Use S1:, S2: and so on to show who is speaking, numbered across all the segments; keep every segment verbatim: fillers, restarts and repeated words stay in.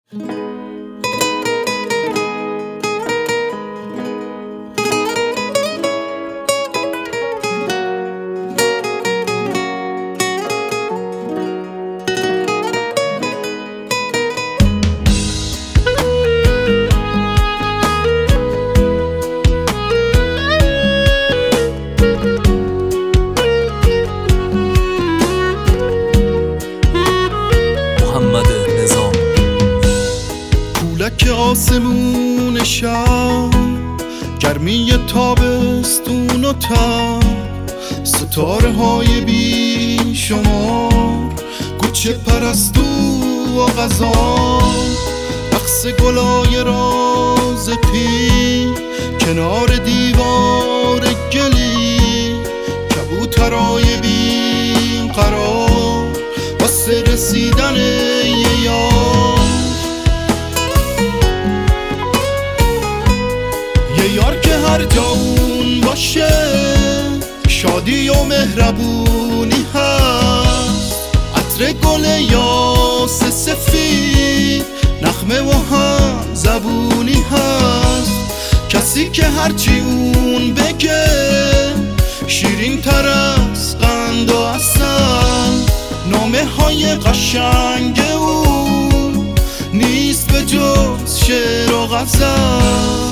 S1: که آسمون شب، گرمی تابستون و تب، ستاره های بی شمار، کوچه پرستو و غذا، رقص گلای راز پی کنار دیوار گلی، کبوترای بی قرار واسه رسیدن یه یار. یار که هر جا اون باشه شادی و مهربونی هست، عطر گل یاس سفید نغمه و هم زبونی هست. کسی که هرچی اون بگه شیرین تر از قند و عسل، نامه های قشنگ اون نیست به جز شعر و غزل.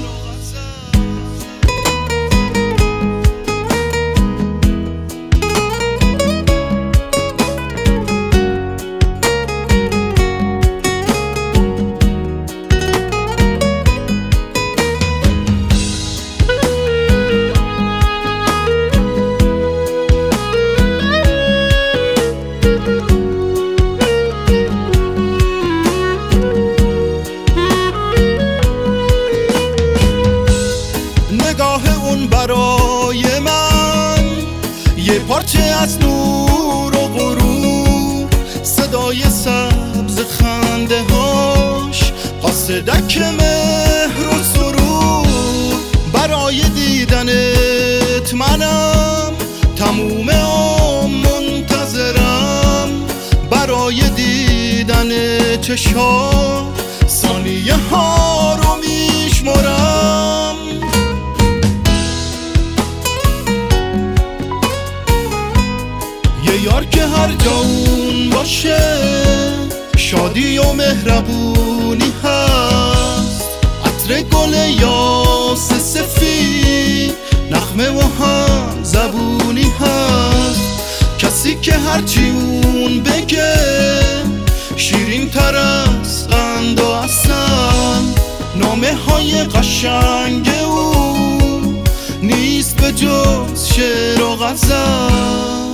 S1: نگاه اون برای من یه پارچه از نور و غرور، صدای سبز خنده هاش قاصدک مهر و سرور. برای دیدنت منم تموم عمر منتظرم، برای دیدن چشات ثانیه ها رو میشمرم. یار که هر جا اون باشه شادی و مهربونی هست، عطر گل یاس سفید نغمه و هم زبونی هست. کسی که هرچی اون بگه شیرین تر از قند و عسل، نامه های قشنگ اون نیست به جز شعر و غزل.